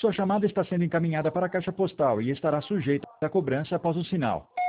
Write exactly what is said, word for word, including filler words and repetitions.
Sua chamada está sendo encaminhada para a caixa postal e estará sujeita a cobrança após o sinal.